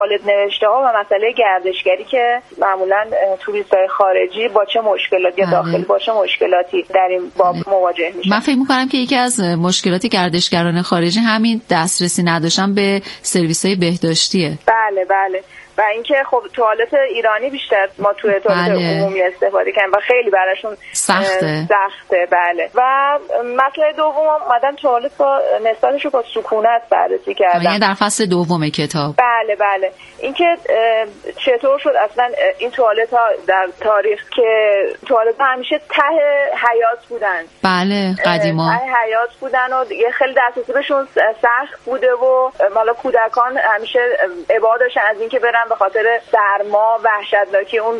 توالت نوشته ها و مسئله گردشگری که معمولا توریست‌های خارجی با چه مشکلاتی داخلی با چه مشکلاتی در این باب مواجه میشن. من فکر می‌کنم که یکی از مشکلات گردشگران خارجی همین دسترسی نداشتن به سرویس‌های بهداشتیه. بله و اینکه خب توالت ایرانی بیشتر ما توی توالت عمومی استفاده کنیم و خیلی براشون سخته. بله. و مسئله دوم اومدن توالت با نسبتش رو با سکونت بررسی کردن. یعنی در فصل دوم کتاب. بله. اینکه چطور شد اصلا این توالت ها در تاریخ که توالت ها همیشه ته حیاط بودن. بله قدیما ته حیاط بودن و دیگه خیلی دسترسی بهشون سخت بوده و مالا کودکان همیشه ابعاد داشتن از اینکه برن به خاطر سرما وحشتناکی اون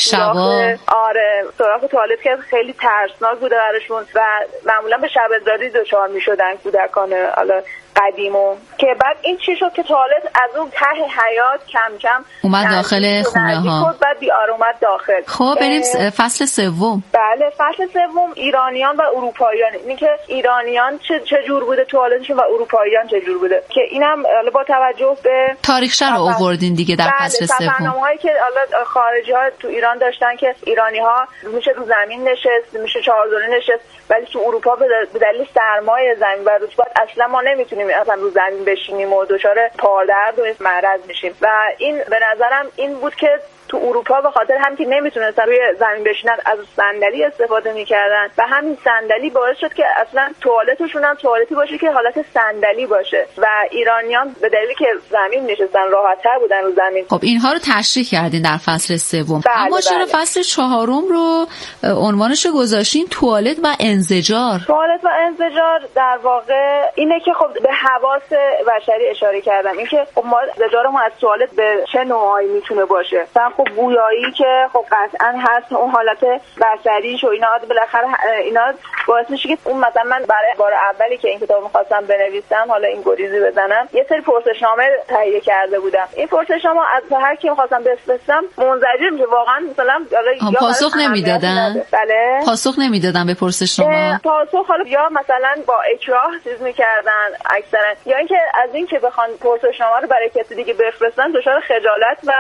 سوراخ توالت که خیلی ترسناک بوده براشون و معمولا به شب ادراری دچار میشدن کودکان حالا قدیمو که بعد این چی شد که توالت از اون ته حیاط کم کم اومد داخل خونه ها بعد بیار اومد داخل. خب بریم فصل سوم. بله فصل سوم ایرانیان و اروپاییان. این که ایرانیان چه جور بوده توالتشون و اروپاییان چه جور بوده که اینم با توجه به تاریخش رو آوردین دیگه در فصل سوم. برنامه‌هایی که حالا خارجی ها تو ایران داشتن که ایرانی‌ها میشه رو زمین نشست میشه چهارزانو نشست ولی تو اروپا به دلیل سرمای زمین و رطوبت اصلا ما نمیتونیم اصلا رو زمین بشینیم و دچار پاردرد و معرض میشیم و این به نظرم این بود که تو اروپا به خاطر همین که نمیتونستن روی زمین بشینن از صندلی استفاده میکردن و همین صندلی باعث شد که اصلا توالتشون هم توالتی باشه که حالت صندلی باشه و ایرانیان به دلیلی که زمین نشستن راحت‌تر بودن رو زمین. خب اینها رو تشریح کردین در فصل سوم. اما چرا فصل چهارم رو عنوانش رو گذاشتین توالت و انزجار؟ توالت و انزجار در واقع اینه که خب به حواس بشری اشاره کردم. اینکه خب ما انزجارمون از توالت به چه نوعی میتونه باشه. خب بویایی که خب قطعا هست اون حالت بصریش و اینا بالاخره اینا باعث میشه که اون مثلا من برای بار اولی که این کتاب می‌خواستم بنویسم حالا این گریزی بزنم یه سری پرسشنامه تهیه کرده بودم. این پرسشنامه از هر کی می‌خواستم بفرستم منزجر میشه واقعا مثلا یا پاسخ نمیدادن. بله پاسخ نمیدادن به پرسشنامه. پاسخ حالا یا مثلا با اکراه چیز می‌کردن اکثرا یا اینکه از اینکه بخوان پرسشنامه رو برای کسی دیگه بفرستن دچار خجالت و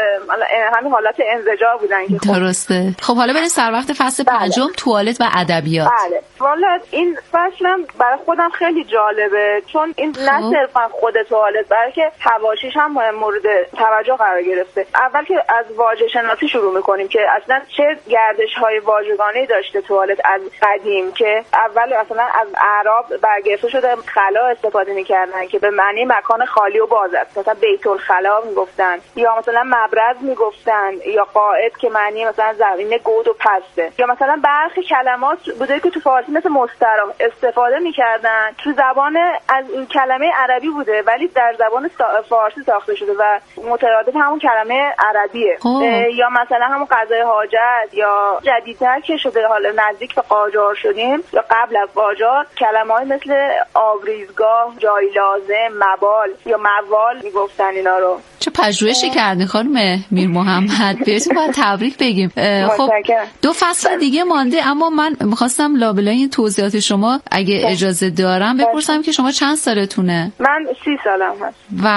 همین حالت انزجار بودن که درسته. خب حالا بریم سر وقت فصل پنجم توالت و ادبیات. بله والا این فصلم برای خودم خیلی جالبه چون این نه صرفا خود توالت بلکه حواشیش هم مورد توجه قرار گرفته. اول که از واژه شناسی شروع میکنیم که اصلا چه گردش‌های واژگانی داشته توالت از قدیم که اول اصلا از اعراب برگرفته شده خلا استفاده میکردن که به معنی مکان خالی و باز است. مثلا بیت الخلا میگفتن یا مثلا مبرز میگفتن یا قاعد که معنی مثلا زمین گود و پسته یا مثلا برخی کلمات بوده که تو فارسی مثل مستراح استفاده میکردن تو زبان از این کلمه عربی بوده ولی در زبان فارسی ساخته شده و مترادف همون کلمه عربیه. یا مثلا همون قضای حاجت یا جدیدتر که شده حالا نزدیک به قاجار شدیم یا قبل از قاجار کلمه‌ای مثل آبریزگاه جای لازم مبال یا موال میگفتن اینا رو. چه پژوهشی کردین خانم میر محمد بهتون باید تبریک بگیم. خب 2 فصل دیگه مانده اما من میخواستم لابلای این توضیحات شما اگه اجازه دارم بپرسم که شما چند سالتونه؟ من 30 سالم هست. و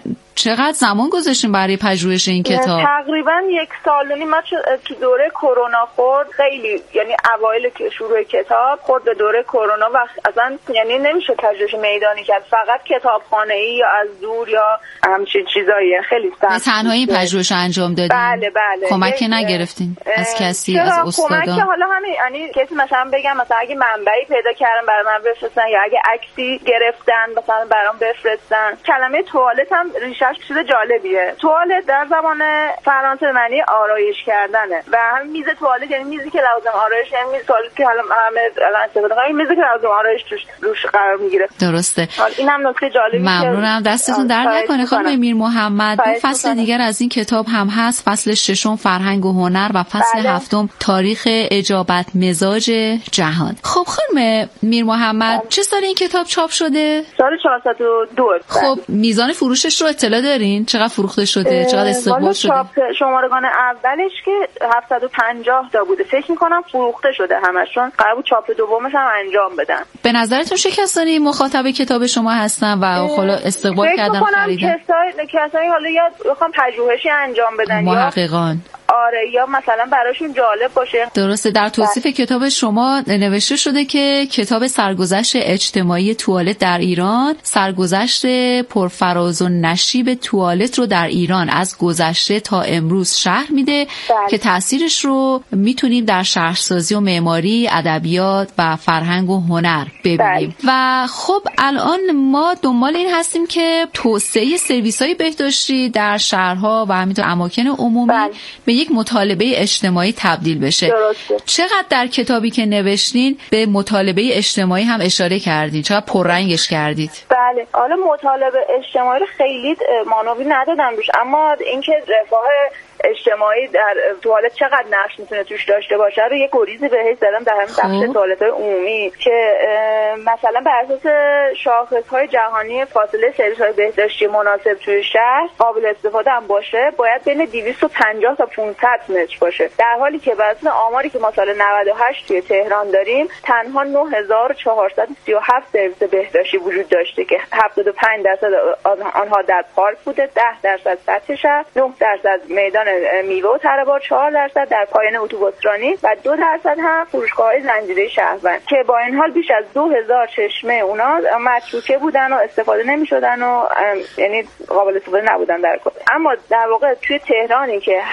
چقدر زمان گذاشتین برای پژوهش این کتاب؟ تقریبا 1 سال و نیم. من تو دوره کرونا خورد خیلی یعنی اوایل شروع کتاب خورد به دوره کرونا و اصلا یعنی نمیشه پژوهش میدانی کرد فقط کتابخانه‌ای یا از دور یا همچین چیزایی خیلی سخت. تنهایی پژوهش انجام دادین؟ بله. کمک نگرفتین از کسی از استادان؟ کمک حالا همین یعنی کسی مثلا بگم مثلا اگه منبعی پیدا کردن برای من بفرستن یا اگه عکسی گرفتن مثلا برام بفرستن. کلمه توالت هم ریشه چیز جالبیه. توالت در زبان فرانسه معنی آرایش کردنه و همین میز توالت یعنی میزی که لازم آرایش یعنی میز توالت که حالا همه الان استفاده می‌کنن میزی که لازم آرایش روش قرار میگیره. درسته. اینم نکته جالبیه. ممنونم دستتون درد نکنه خانم میر محمد. 2 فصل دیگر از این کتاب هم هست. فصل 6 فرهنگ و هنر و فصل 7 تاریخ اجابت مزاج جهان. خب خانم میر محمد چه سال این کتاب چاپ شده؟ سال 402. خب میزان فروشش رو اطلاع اطلاع دارین چقدر فروخته شده، چقدر استقبال شده؟ چاپ شمارگان اولش که 750 تا بوده، فکر میکنم فروخته شده همشون، قرار بود چاپ دومش هم انجام بدن. به نظرتون چه کسانی مخاطب کتاب شما هستن و حالا استقبال کردن خریدن؟ کسایی حالا یا بخوام پژوهشی انجام بدن، محققان. آره، یا مثلا براشون جالب باشه. درسته. در توصیف کتاب شما نوشته شده که کتاب سرگذشت اجتماعی توالت در ایران، سرگذشت پرفراز و نشیب توالت رو در ایران از گذشته تا امروز شرح میده که تأثیرش رو میتونیم در شهرسازی و معماری، ادبیات و فرهنگ و هنر ببینیم. و خب الان ما دنبال این هستیم که توسعه سرویس‌های بهداشتی در شهرها و همینطور اماکن عمومی به یک مطالبه اجتماعی تبدیل بشه. درسته. چقدر در کتابی که نوشتین به مطالبه اجتماعی هم اشاره کردین، چقدر پررنگش کردید؟ بله، حالا مطالبه اجتماعی رو خیلی مانوی ندادم روش، اما اینکه رفاه اجتماعی در توالت چقدر نقش میتونه توش داشته باشه رو یه گریزی بهش زدم در همین بخش توالت‌های عمومی که مثلا بر اساس شاخص‌های جهانی فاصله سرویس‌های بهداشتی مناسب توی شهر قابل استفاده هم باشه باید بین 250 تا 500 متر باشه، در حالی که بر اساس آماری که ما سال 98 توی تهران داریم تنها 9437 سرویس بهداشتی وجود داشته که 75% آنها در پارک بوده، 10% سطح شهر، 9% میدان میوه و تره‌بار، 4% در پایان اتوبوسرانی و 2% هم فروشگاه‌های زنجیره شهروند که با این حال بیش از 2000 چشمه اونا متروکه بودن و استفاده نمی‌شدن و یعنی قابل استفاده نبودن در کل. اما در واقع توی تهرانی که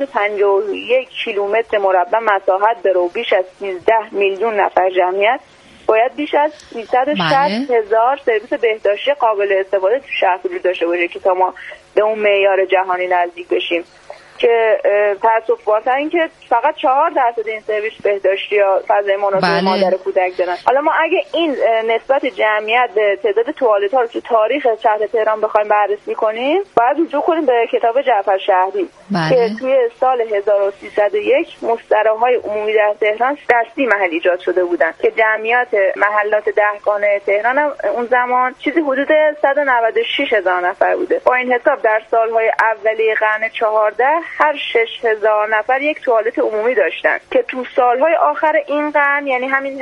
751 کیلومتر مربع مساحت داره و بیش از 13 میلیون نفر جمعیت، باید بیش از 360,000 سرویس بهداشتی قابل استفاده تو شهر وجود داشته باشه که تا ما به اون معیار جهانی نزدیک بشیم. که تأسف‌بارتر این که فقط 4% این سرویس بهداشتی یا فضای مناسب مادر کودک دارن. حالا ما اگه این نسبت جمعیت به تعداد توالت‌ها رو تو تاریخ شهر تهران بخوایم بررسی کنیم، باید رجوع کنیم به کتاب جعفر شهری که توی سال 1301 مستراهای عمومی در تهران دستی محل ایجاد شده بودن که جمعیت محلات دهگانه تهران هم اون زمان چیزی حدود 196,000 نفر بوده. با این حساب در سالهای اولیه قرن 14 هر 6,000 نفر یک توالت عمومی داشتن که تو سالهای آخر این قرن یعنی همین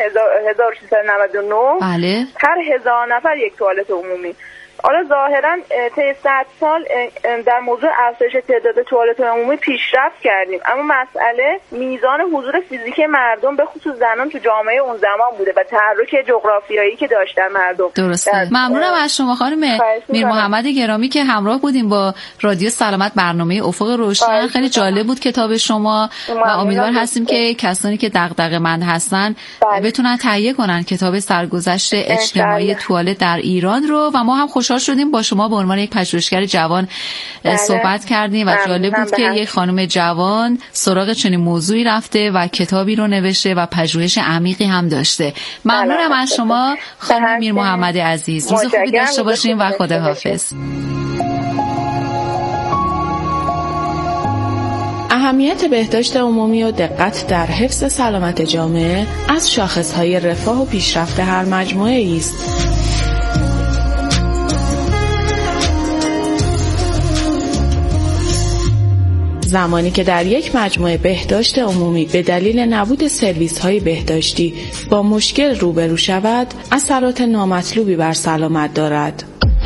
1399 هر 1000 نفر یک توالت عمومی. حالا ظاهرا طی 100 سال در موضوع افزایش تعداد توالت عمومی پیشرفت کردیم، اما مسئله میزان حضور فیزیکی مردم به خصوص زنان تو جامعه اون زمان بوده و تحرک جغرافیایی که داشتن مردم. درسته. ممنونم از شما خانم میر محمد گرامی که همراه بودیم با رادیو سلامت برنامه افق روشن. خیلی جالب بود کتاب شما و امیدوار هستیم که کسانی که دغدغه‌مند هستن بتونن تهیه کنن کتاب سرگذشت اجتماعی توالت در ایران رو. و ما هم خوشحال شدیم با شما به عنوان یک پژوهشگر جوان صحبت کردیم و جالب بود که یک خانم جوان سراغ چنین موضوعی رفته و کتابی رو نوشته و پژوهش عمیقی هم داشته. ممنونم از شما خانم میر محمد عزیز. روز خوبی داشته باشیم و خداحافظ. اهمیت بهداشت عمومی و دقت در حفظ سلامت جامعه از شاخصهای رفاه و پیشرفت هر مجموعه‌ای است. زمانی که در یک مجموعه بهداشت عمومی به دلیل نبود سرویس‌های بهداشتی با مشکل روبرو شود، اثرات نامطلوبی بر سلامت دارد.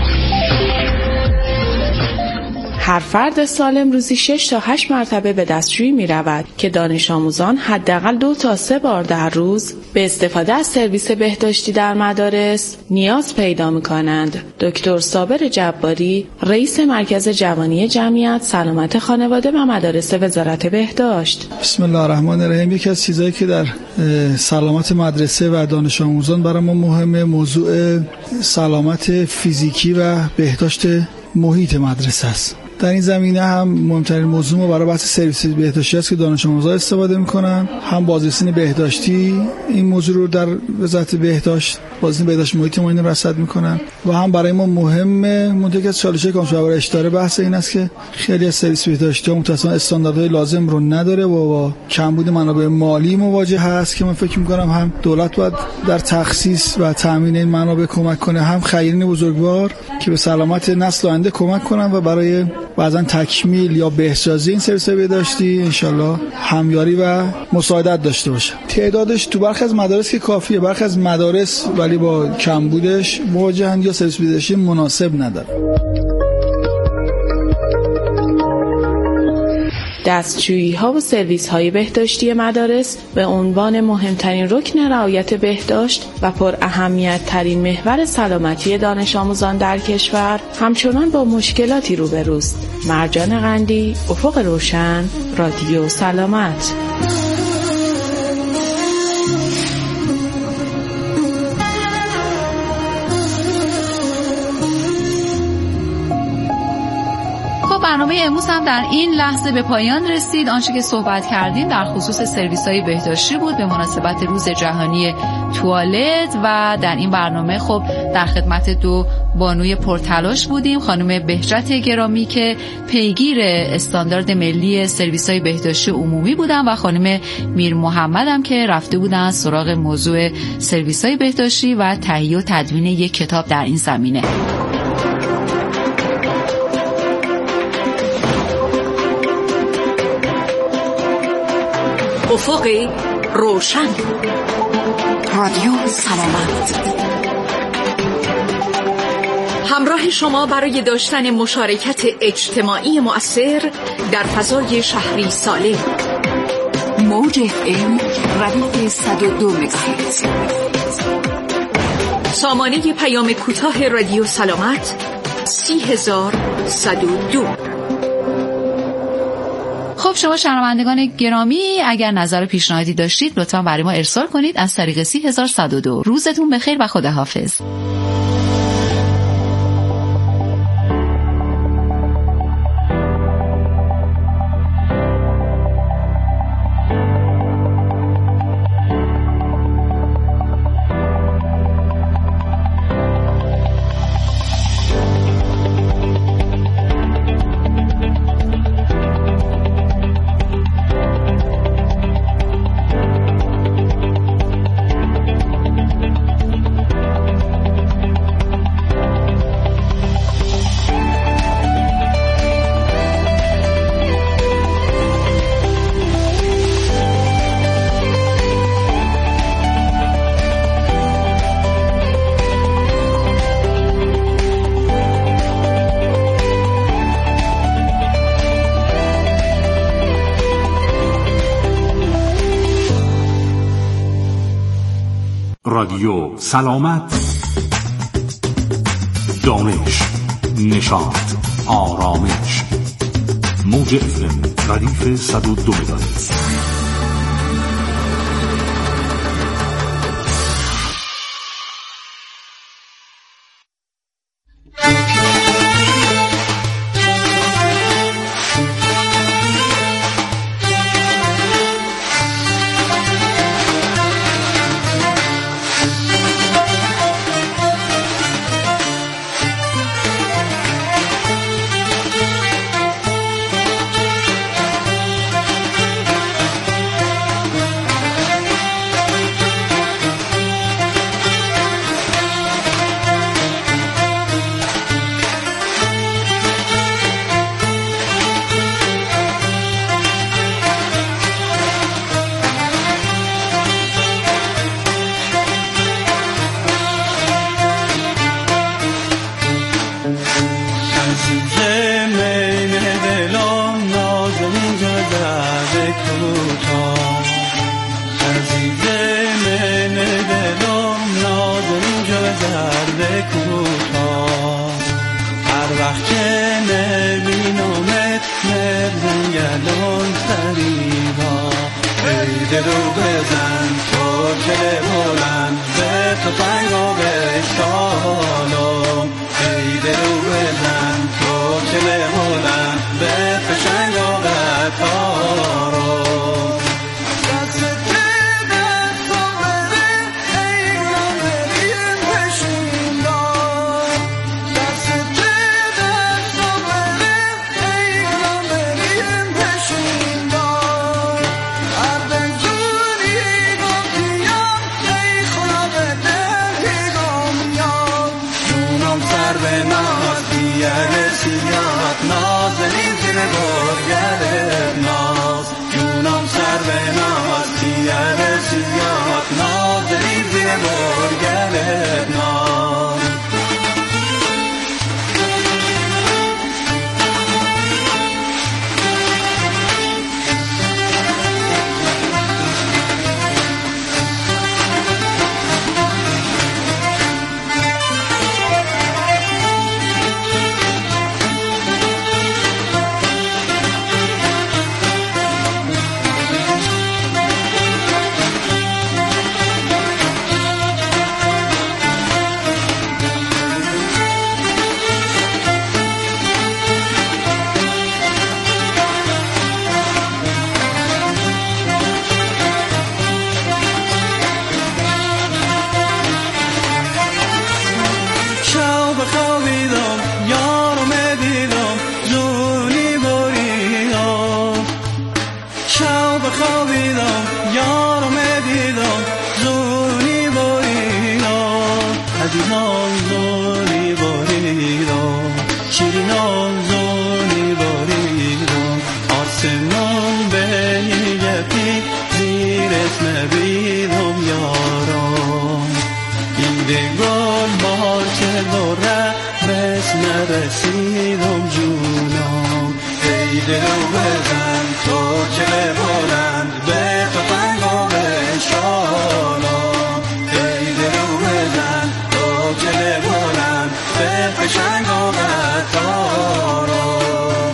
هر فرد سالم روزی 6 تا 8 مرتبه به دستشویی می رود که دانش آموزان حداقل 2 تا 3 بار در روز به استفاده از سرویس بهداشتی در مدارس نیاز پیدا می کنند. دکتر صابر جباری، رئیس مرکز جوانی جمعیت سلامت خانواده و مدارس وزارت بهداشت. بسم الله الرحمن الرحیم. یکی از چیزایی که در سلامت مدرسه و دانش آموزان برای ما مهمه موضوع سلامت فیزیکی و بهداشت محیط مدرسه است. در این زمینه هم مهمترین موضوع ما برای بحث سرویس بهداشتی است که دانش آموزان استفاده میکنن. هم بازرسین بهداشتی این موضوع رو در وزارت بهداشت، بازرسین بهداشت محیط ما اینو رصد میکنن و هم برای ما مهمه. منتها از چالش‌های که برای اشاره بحث این است که خیلی از سرویس بهداشتی متأسفانه استانداردهای لازم رو نداره و با کمبود منابع مالی مواجه هست که من فکر میکنم هم دولت باید در تخصیص و تامین این منابع کمک کنه، هم خیرین بزرگوار که به سلامت نسل آینده کمک کنن و برای بعضا تکمیل یا بهسازی این سرویس بهداشتی انشالله همیاری و مساعدت داشته باشه. تعدادش تو برخی از مدارس که کافیه، برخی از مدارس ولی با کمبودش مواجهن یا سرویس بهداشتی مناسب نداره. دستشویی‌ها و سرویس‌های بهداشتی مدارس به عنوان مهمترین رکن رعایت بهداشت و پر اهمیت ترین محور سلامتی دانش آموزان در کشور همچنان با مشکلاتی روبروست. مرجان قندی، افق روشن، رادیو سلامت. برنامه امروز هم در این لحظه به پایان رسید. آنچه که صحبت کردیم در خصوص سرویس‌های بهداشتی بود به مناسبت روز جهانی توالت و در این برنامه خب در خدمت دو بانوی پرتلاش بودیم، خانم بهجت گرامی که پیگیر استاندارد ملی سرویس‌های بهداشتی عمومی بودن و خانم میر محمد هم که رفته بودن سراغ موضوع سرویس‌های بهداشتی و تهیه و تدوین یک کتاب در این زمینه. افق روشن، رادیو سلامت، همراه شما برای داشتن مشارکت اجتماعی مؤثر در فضای شهری سالم. موج FM ردیف 102 مگاهرتز. سامانه پیام کوتاه رادیو سلامت 30102. خب شما شنوندگان گرامی اگر نظر و پیشنهادی داشتید لطفاً برای ما ارسال کنید از طریق 30102. روزتون بخیر و خداحافظ. رادیو سلامت، دانش، نشاط، آرامش. موج FM ردیف 102 مگاهرتز. دلو بزن ترکل بلند به تفنگ و به شالم، ای دلو بزن ترکل بلند قطار رسیدم جونم ای دلو بزن تو که بلند به تفنگو بشالم ای دلو بزن تو که بلند به فشنگو بطارم.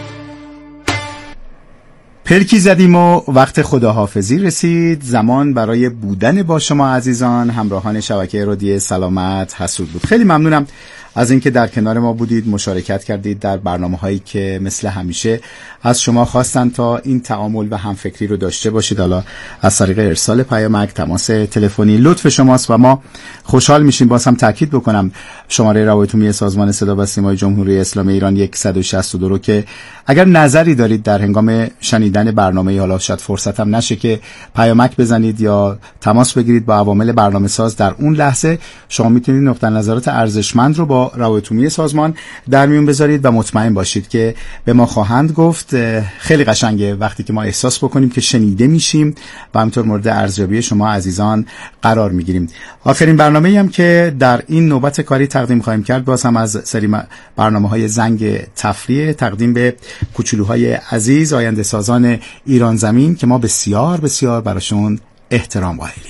پلکی زدیم و وقت خداحافظی رسید. زمان برای بودن با شما عزیزان همراهان شبکه رادیو سلامت حسود بود. خیلی ممنونم از اینکه در کنار ما بودید، مشارکت کردید در برنامه‌هایی که مثل همیشه از شما خواستن تا این تعامل و همفکری رو داشته باشید. حالا از طریق ارسال پیامک، تماس تلفنی لطف شماست و ما خوشحال میشیم. باز هم تاکید بکنم شماره روابط عمومی سازمان صدا و سیمای جمهوری اسلامی ایران 162 رو که اگر نظری دارید در هنگام شنیدن برنامه، حالا شاید فرصت هم نشه که پیامک بزنید یا تماس بگیرید با عوامل برنامه ساز، در اون لحظه شما میتونید نقطه نظرات ارزشمند رو با روابط عمومی سازمان در میون بذارید و مطمئن باشید که به ما خواهند گفت. خیلی قشنگه وقتی که ما احساس بکنیم که شنیده میشیم و همینطور مورد ارزیابی شما عزیزان قرار میگیریم. آخرین برنامه‌ای هم که در این نوبت کاری تقدیم خواهیم کرد باز هم از سری برنامه‌های زنگ تفریح، تقدیم به کوچولوهای عزیز آینده سازان ایران زمین که ما بسیار بسیار براشون احترام قائلیم.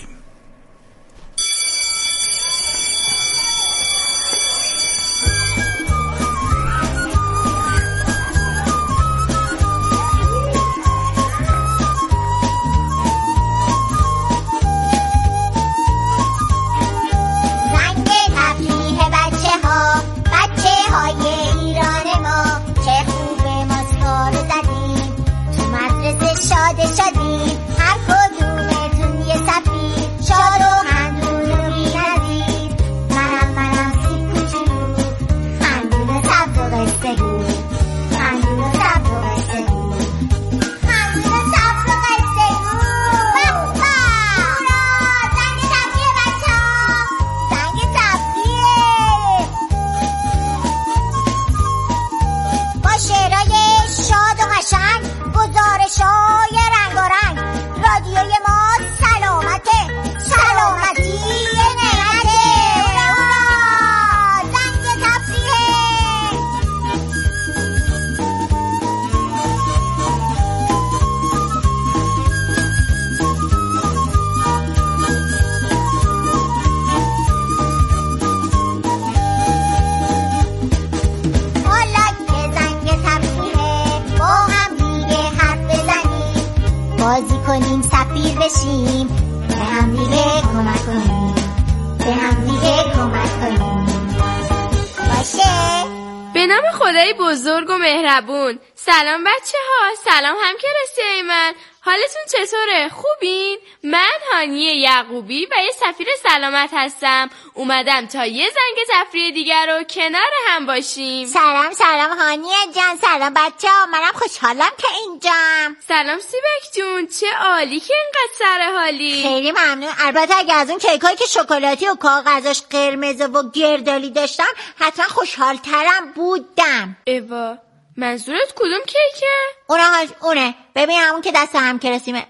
به نام خدای بزرگ و مهربون. سلام بچه ها، سلام همکلاسی من، حالتون چطوره؟ خوبین؟ من هانیه یعقوبی و یه سفیر سلامت هستم. اومدم تا یه زنگ تفریح دیگر رو کنار هم باشیم. سلام هانیه جان، سلام بچه ها، منم خوشحالم که اینجام. سلام سیبک جون، چه عالی که اینقدر سرحالی. خیلی ممنون. البته اگه از اون کیکایی که شکلاتی و کاغذش قرمز و گردالی داشتم حتما خوشحالترم بودم. ایوا، منظورت کدوم کیکه؟ اونه. ببین همون که دست همکلاسیمه.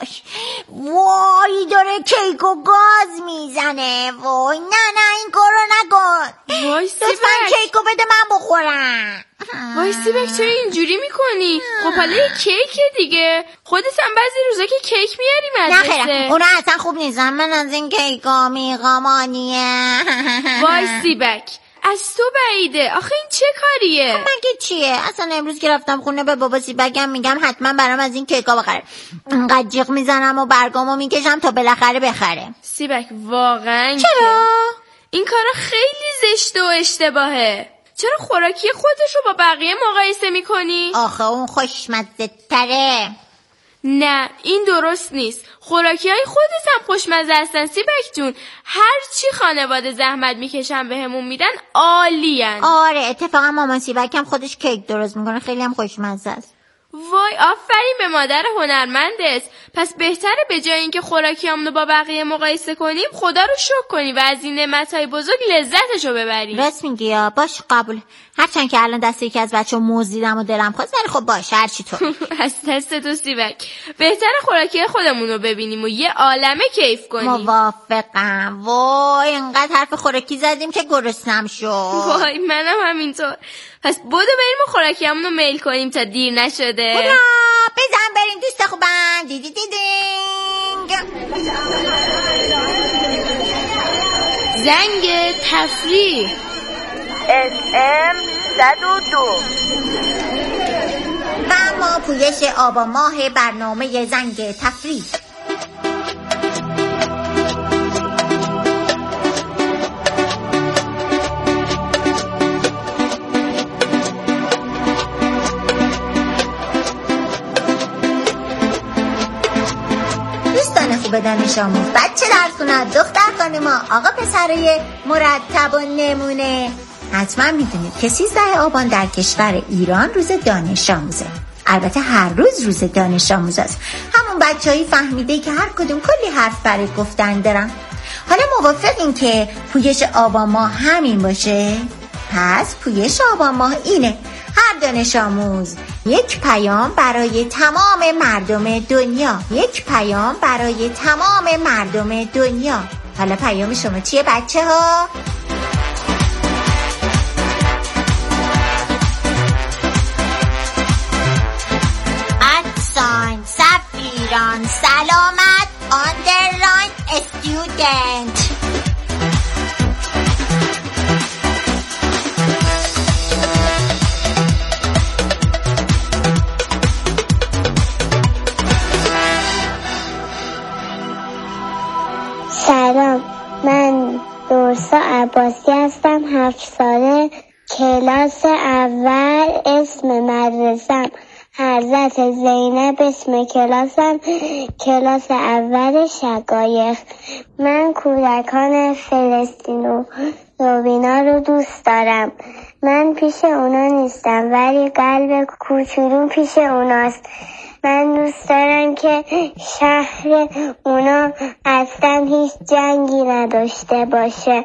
وای داره کیکو گاز میزنه. وای نه این کارو نکن. وای سیبک، لطفاً کیکو بده من بخورم. وای سیبک چرا اینجوری میکنی؟ خب حالا یه کیکه دیگه. خودت هم بعضی روزا که کیک میاری مدرسه. نه خیلی اونا اصلا خوب نیستن. من از این کیکا میقامانیه. وای سیبک، از تو بعیده. آخه این چه کاریه؟ مگه چیه؟ اصلا امروز که رفتم خونه به بابا سیبکم میگم حتما برام از این کیکا بخره. انقدر جیغ میزنم و برگامو میکشم تا بالاخره بخره. سیبک واقعا چرا؟ این کارا خیلی زشته و اشتباهه. چرا خوراکی خودش رو با بقیه مقایسه میکنی؟ آخه اون خوشمزه تره. نه این درست نیست. خوراکی های خودت هم خوشمزه هستن سیبک جون. هر چی خانواده زحمت میکشن بهمون میدن عالین. آره اتفاقا مامان سیبک هم خودش کیک درست میکنه، خیلی هم خوشمزه است. وای آفرین به مادر هنرمندت. پس بهتره به جای اینکه خوراکیامونو با بقیه مقایسه کنیم خدا رو شکر کنیم و از این نعمتهای بزرگ لذتشو ببریم. راست میگی یا باش قبول. هرچند که الان دست یکی از بچه‌ها موزیدم و دلم خواست، ولی خب باشه هر چی تو. از دست تو سیبک. بهتره خوراکی خودمون رو ببینیم و یه عالمه کیف کنیم. موافقم. وای اینقدر حرف خوراکی زدیم که گرسنم شد. وای منم همینطور. پس بدو بریم و خوراکیامونو میل کنیم تا دیر نشده. برا بزن بریم دوست خوبم. دیدینگ زنگ تفریح SM 102. و ما پویش آب و ماه برنامه زنگ تفریح. به دانش آموز، بچه درسونه، دختر خانما، آقا پسرای مرتب و نمونه، حتما میدونید که 13 آبان در کشور ایران روز دانش آموزه. البته هر روز دانش آموز است. همون بچه‌ای فهمیده که هر کدوم کلی حرف برای گفتن دارن. حالا موافقین که پویش آبان ماه همین باشه؟ پس پویش آبان ماه اینه: هر دانش آموز یک پیام برای تمام مردم دنیا. یک پیام برای تمام مردم دنیا. حالا پیام شما چیه بچه ها؟ ادساین سفیران سلامت آندرلاین استودنت. سلام، من دورسا عباسی هستم، 7 ساله، کلاس اول، اسم مدرسم حضرت زینب، اسم کلاسم کلاس اول شقایق. من کودکان فلسطین و روبینا رو دوست دارم. من پیش اونا نیستم ولی قلب کوچولو پیش اوناست. من دوست دارم که شهر اونا اصلا هیچ جنگی نداشته باشه.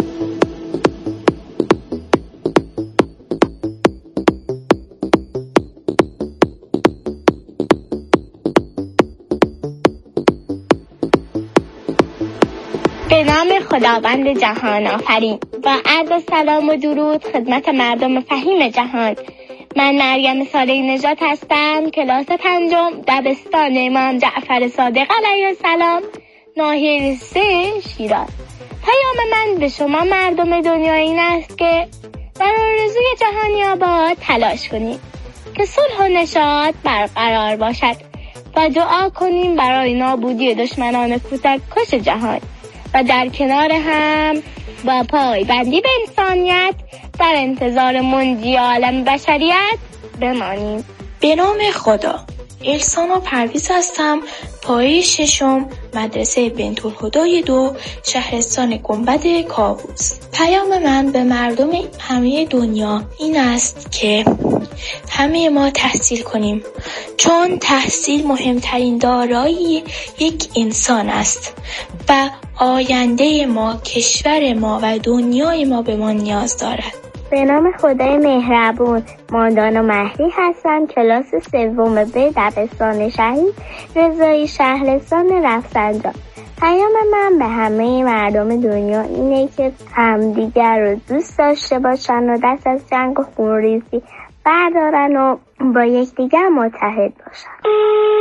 به نام خداوند جهان آفرین. با عرض سلام و درود خدمت مردم فهیم جهان. من مریم صالحی نژاد هستم، کلاس 5 دبستان امام جعفر صادق علیه السلام، ناحیه 3 شیراز. پیام من به شما مردم دنیا این است که در آرزوی جهانی آباد تلاش کنیم که صلح و نشاط برقرار باشد و دعا کنیم برای نابودی دشمنان کش جهان و در کنار هم با پایبندی به انسانیت در انتظار منجی عالم بشریت بمانیم. به نام خدا. احسان پرویز هستم، پایه 6 مدرسه بنت‌الهدی 2 شهرستان گنبد کاووس. پیام من به مردم همه دنیا این است که همه ما تحصیل کنیم، چون تحصیل مهمترین دارایی یک انسان است و آینده ما، کشور ما و دنیای ما به ما نیاز دارد. به نام خدای مهربون، ماندانا مهدی هستم، کلاس 3 ب دبستان شهید رضایی شهرستان رفسنجان. پیام من به همه مردم دنیا اینه که همدیگر رو دوست داشته باشن و دست از جنگ و خونریزی بردارن و با یکدیگر متحد باشن.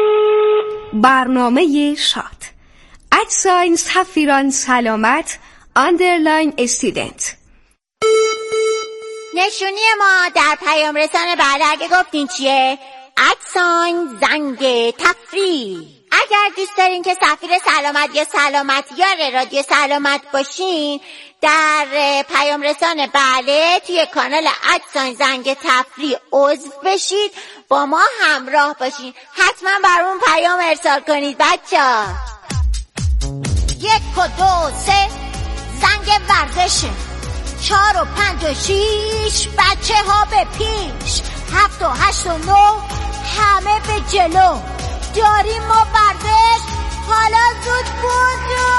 برنامه شاد ادساین سفیران سلامت اندرلاین استودنت. نشونی ما در پیام رسان بعد اگه گفتین چیه؟ ادساین زنگ تفریح. اگر دوست دارین که سفیر سلامت یا سلامتیار رادیو سلامت باشین، در پیام رسان بله توی کانال ادساین زنگ تفریح عضو بشید، با ما همراه باشین. حتما برامون پیام ارسال کنید بچه‌ها. 1 و 2 3 زنگ ورزشه. 4 و 5 و 6 بچه ها به پیش. 7 و 8 و 9 همه به جلو. داریم ما ورزش، حالا زود بودو.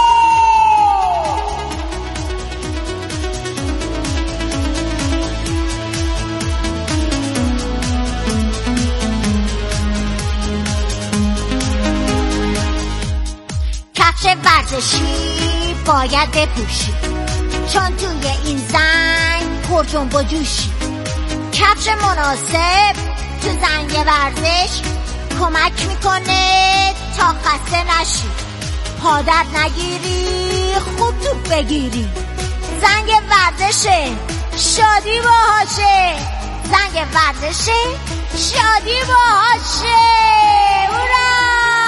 کفش ورزشی باید بپوشی، چون توی این زنگ پر جنب و جوشی. کفش مناسب تو زنگ ورزش کمک میکنه تا خسته نشی، پادر نگیری، خوب توپ بگیری. زنگ ورزشه، شادی باهاشه. زنگ ورزشه، شادی باهاشه. هورا!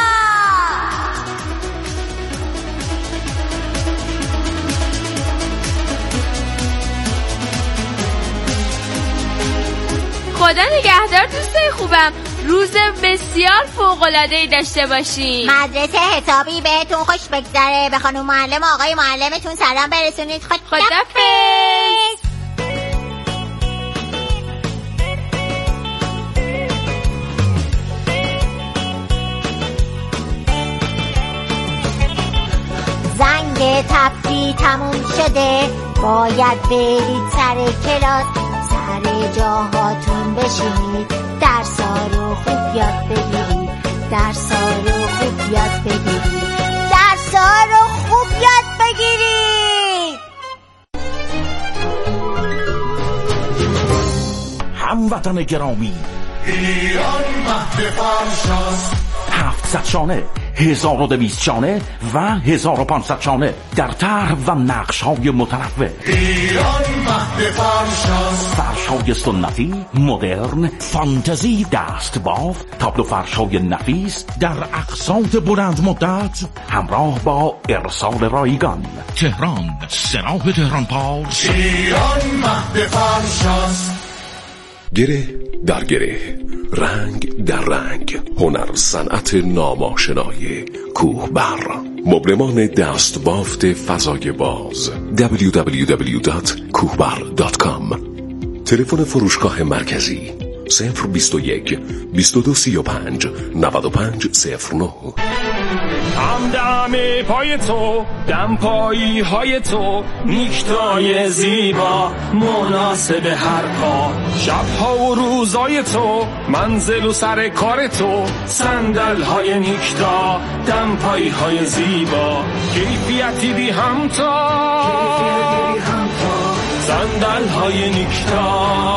خدا نگهدار دوستای خوبم، روز بسیار فوق‌العاده‌ای داشته باشین. مدرسه حسابی بهتون خوش بگذره. به خانم معلم و آقای معلمتون سلام برسونید. خدافظ. زنگ تفریح تموم شده، باید برید سر کلاس. سر جاهاتون بشینید، درسا رو خوب یاد بگیرید. درسا رو خوب یاد بگیرید. درسا رو خوب یاد بگیرید. هموطن گرامی، ایران مهد فرشاست. 700 شانه، 1200 شانه و 1500 شانه در طرح و نقش‌های متنوع. ایران مهد فرشاست. فرش‌های سنتی، مدرن، فانتزی، دستبافت، تابلو فرش‌های نفیس در اقساط بلند مدت همراه با ارسال رایگان. تهران، سراح تهران پارس. ایران مهد فرشاست. گره در گره، رنگ در رنگ، هنر صنعت ناماشنای کوهبر. مبلمان دستبافت فضای باز www.kuhbar.com. تلفن فروشگاه مرکزی 021 2235 9509. همدم پای تو، دم پایی های تو، نیکتای زیبا مناسب هر پا. شبها و روزای تو، منزل و سر کار تو، صندل های نیکتا، دم پایی های زیبا. کیفیتی بی همتا، صندل های نیکتا.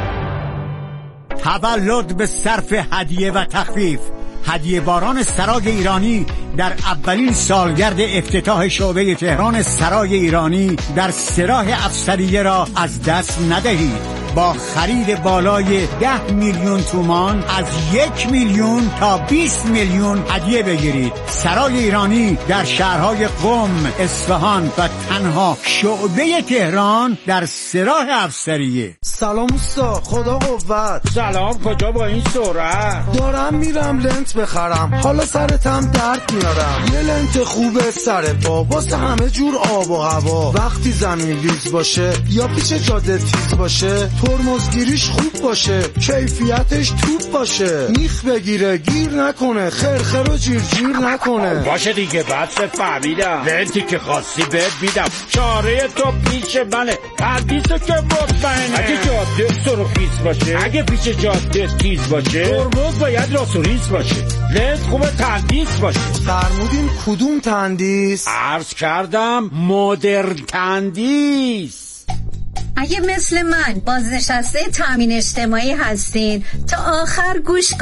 تولد به صرف هدیه و تخفیف. هدیه باران سرای ایرانی در اولین سالگرد افتتاح شعبه تهران سرای ایرانی در سراح افسریه را از دست ندهید. با خرید بالای 10 میلیون تومان از 1 میلیون تا 20 میلیون هدیه بگیرید. سرای ایرانی در شهرهای قم، اصفهان و تنها شعبه تهران در سراح افسریه. سلام اوستا، خدا قوت. سلام، کجا با این سرعت؟ دارم میرم لنت بخرم، حالا سرتم درد میارم. یه لنت خوبه سر پا واسه همه جور آب و هوا. وقتی زمین لیز باشه یا پیچ جاده تیز باشه، ترمزگیریش خوب باشه، کیفیتش توپ باشه، میخ بگیره گیر نکنه، خرخر و جیر نکنه. باشه دیگه، بس فهمیدم. لنتی که خواستی بهت میدم، چاره تو پیش منه، پردیسو که مطمئنه. اگه جاده سرخیز باشه، اگه پیچ جاده تیز باشه، ترمز باید راسوریز باشه، لنت خوبه تندیس باشه. فرمودین کدوم تندیس؟ عرض کردم مدرن تندیس. اگه مثل من بازنشسته تامین اجتماعی هستین تا آخر گوش